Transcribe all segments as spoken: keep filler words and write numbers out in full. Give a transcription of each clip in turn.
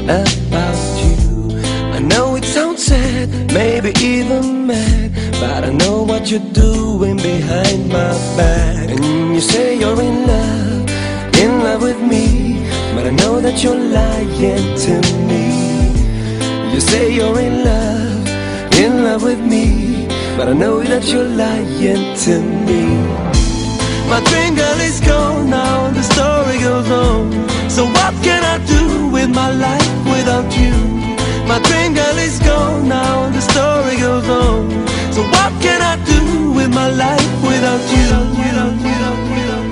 about you. I know it sounds sad, maybe even mad, but I know what you're doing behind my back. And you say you're in love, in love with me, but I know that you're lying to me. You say you're in love, in love with me, but I know that you're lying to me. My dream girl is gone now, the story goes on. So what can I do with my life without you? My dream girl is gone now, the story goes on. So what can I do with my life without you? Without, without, without, without,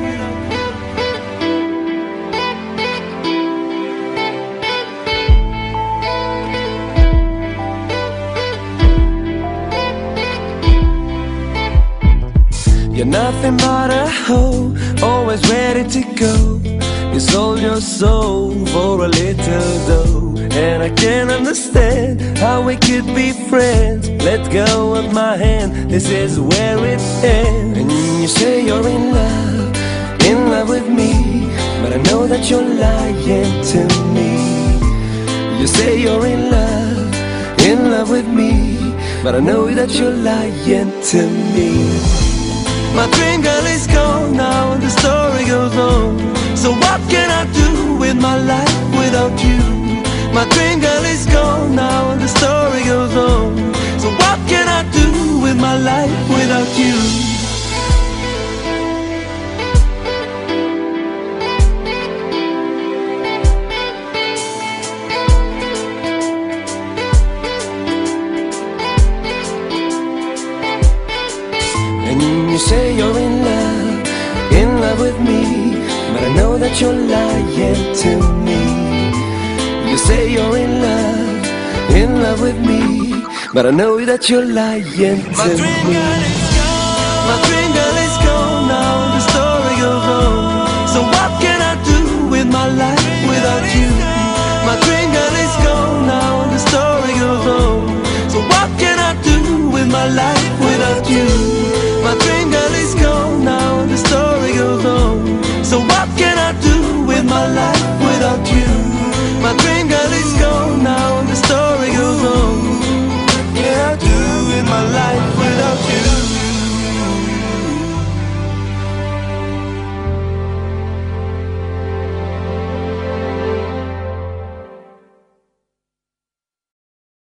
You're nothing but a hoe, always ready to go. You sold your soul for a little dough, and I can't understand how we could be friends. Let go of my hand, this is where it ends. And you say you're in love, in love with me, but I know that you're lying to me. You say you're in love, in love with me, but I know that you're lying to me. My dream girl is gone now, the story goes on. So what can I do with my life without you? My dream girl is gone now, the story goes on. So what can I do with my life without you? You say you're in love, in love with me, but I know that you're lying to me. You say you're in love, in love with me, but I know that you're lying to me. My dream girl is gone now, the story goes on. So what